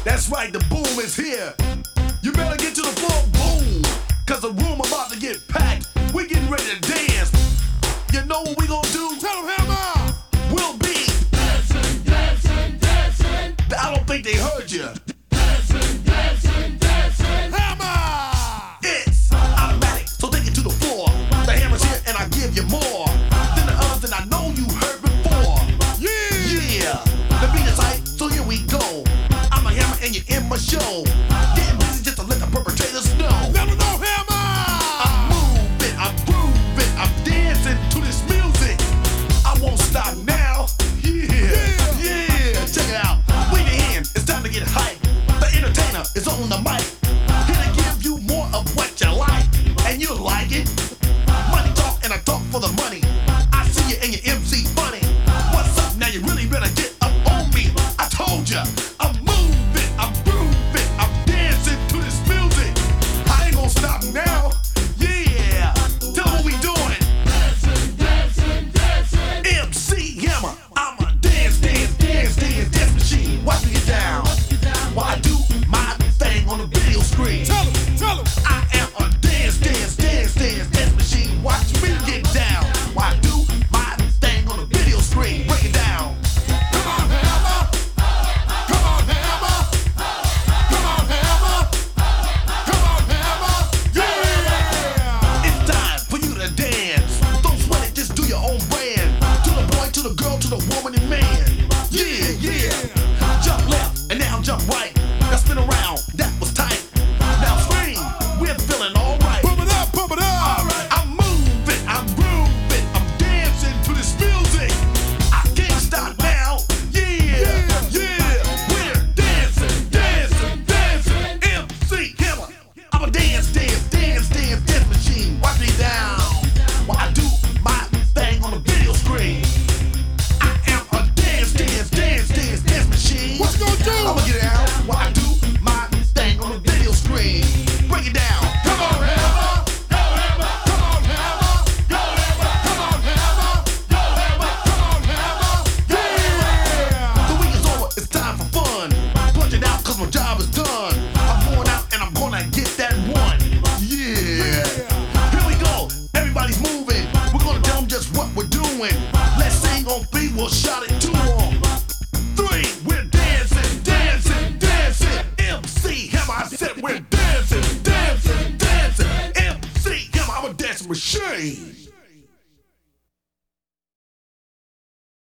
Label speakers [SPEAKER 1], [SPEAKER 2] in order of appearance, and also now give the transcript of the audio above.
[SPEAKER 1] That's right, the boom is here. You better get to the floor, boom, cause the room about to get packed. We getting ready to dance. You know what we gonna do?
[SPEAKER 2] Tell them Hammer!
[SPEAKER 1] We'll be
[SPEAKER 3] dancing, dancing, dancing.
[SPEAKER 1] I don't think they heard you.
[SPEAKER 3] Dancing, dancing, dancing.
[SPEAKER 2] Hammer!
[SPEAKER 1] It's automatic, so take it to the floor. The hammer's here and I give you more than the others that I know you heard before. Yeah, the beat is hype, so here we go. I'm a hammer and you're in my show. Getting busy just to let the perpetrators know.
[SPEAKER 2] Let them know Hammer!
[SPEAKER 1] I'm moving, I'm grooving, I'm dancing to this music. I won't stop now. Yeah, check it out. Wave your hand, it's time to get hype. The entertainer is on the mic. Here to give you more of what you like, and you'll like it. Money talk and I talk for the money. I see you and your MC funny. What's up now? You really better get up on me. I told ya, I'm moving, I'm grooving, I'm dancing to this music. I ain't gonna stop now. Yeah, tell 'em what we doing.
[SPEAKER 3] Dancing, dancing, dancing.
[SPEAKER 1] MC Hammer, I'm a dance machine. Watch me get down while I do my thing on the video screen.
[SPEAKER 2] Tell them!
[SPEAKER 1] I am a dance machine. Watch me get down while I do my thing on the video screen. Break it down.
[SPEAKER 2] Come on, Hammer! Come on, Hammer! Come on, Hammer! Come on, Hammer! Yeah!
[SPEAKER 1] It's time for you to dance. Don't sweat it, just do your own brand. To the boy, to the girl, to the woman and man. Yeah. Jump left and now jump right. Now spin around, that was tight. Now scream, we're feeling alright.
[SPEAKER 2] Pump it up, pump it up!
[SPEAKER 1] Alright, I'm moving, I'm grooving, I'm dancing to this music. I can't stop now. Yeah. We're dancing. MC Hammer, I'm a dance machine. Watch me down while I do my thing on the video screen. I am a dance machine.
[SPEAKER 2] What you gonna do?
[SPEAKER 1] I'ma get out while I do my thing on the video screen. Break it down.
[SPEAKER 2] Come on, Hammer! Come on, Hammer! Come on, Hammer! Come on, Hammer! Yeah!
[SPEAKER 1] The week is over, it's time for fun. Punch it out, cause my job is done. I'm going out and I'm gonna get that one. Yeah. Here we go, everybody's moving. We're gonna tell them just what we're doing. Let's sing on 3, we'll shout it to them. 3, we're dancing. MC Hammer, I said we're dancing. MC Hammer, I'm a dancing machine.